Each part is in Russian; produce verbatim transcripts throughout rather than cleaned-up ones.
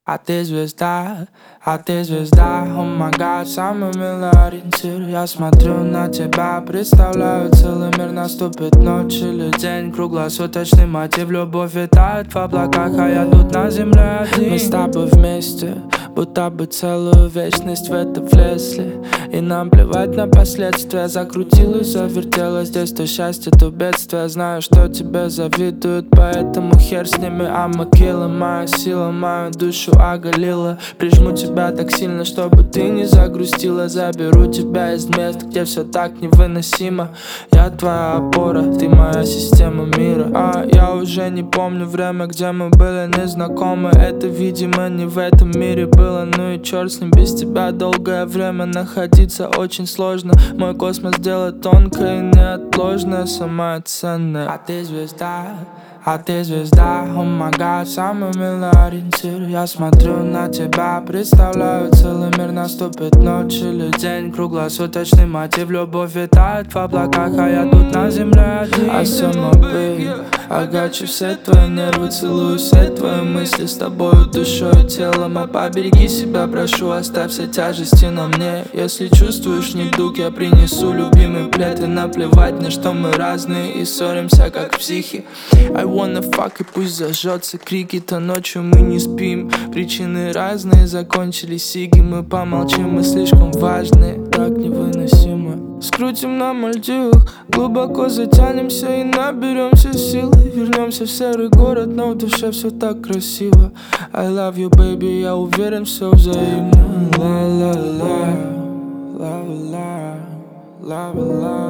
А ты звезда, а ты звезда, о май гад, самый милый ориентир. Я смотрю на тебя, представляю целый мир. Наступит ночь или день, круглосуточный мотив. Любовь витает в облаках, а я тут на земле один. Мы с тобой вместе, будто бы целую вечность в это влезли. И нам плевать на последствия. Закрутилась, завертелась, здесь то счастье, то бедствие. Знаю, что тебе завидуют, поэтому хер с ними. I'ma kill it, моя сила, мою душу оголила. Прижму тебя так сильно, чтобы ты не загрустила. Заберу тебя из мест, где все так невыносимо. Я твоя опора, ты моя система мира. А я уже не помню время, где мы были незнакомы. Это, видимо, не в этом мире было. Ну и черт с ним, без тебя долгое время находиться очень сложно. Мой космос дело тонкое и неотложное, самое ценное. А ты звезда, а ты звезда, о май гад, самый милый ориентир. Я смотрю на тебя, представляю целый мир. Наступит ночь или день, круглосуточный мотив. Любовь витает в облаках, а я тут на земле один. I saw my baby, I got you, все твои нервы, целую все твои мысли. С тобою душой и телом, а побереги себя, прошу, оставь все тяжести на мне. Если чувствуешь недуг, я принесу любимый плед. И наплевать мне, что мы разные и ссоримся, как психи. I wanna fuck, и пусть зажжется крики, то ночью мы не спим. Причины разные, закончились сиги. Мы помолчим, мы слишком важные, так невыносимо. Скрутим на Мальдивах, глубоко затянемся и наберемся силы. Вернемся в серый город, но в душе все так красиво. I love you, baby, я уверен, все взаимно. Ла-ла-ла, ла-ла-ла, ла-ла-ла,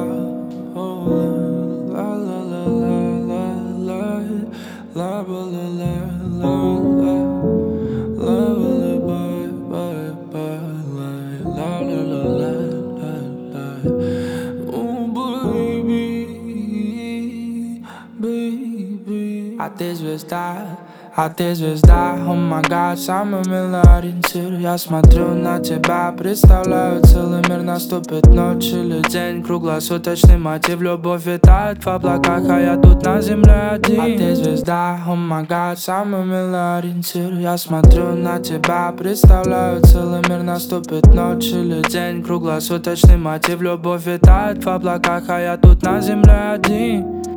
ла-ла-ла-ла. La la la la la la la la bye bye bye la la la la la la. Oh baby, baby. А ты звезда, а ты звезда, о май гад, самый милый ориентир. Я смотрю на тебя, представляю целый мир. Наступит ночь или день, круглосуточный мотив. Любовь витает в облаках, а я тут на земле один. А ты звезда, о май гад, самый милый ориентир. Я смотрю на тебя, представляю целый мир. Наступит ночь или день, круглосуточный мотив. Любовь витает в облаках, а я тут на земле один.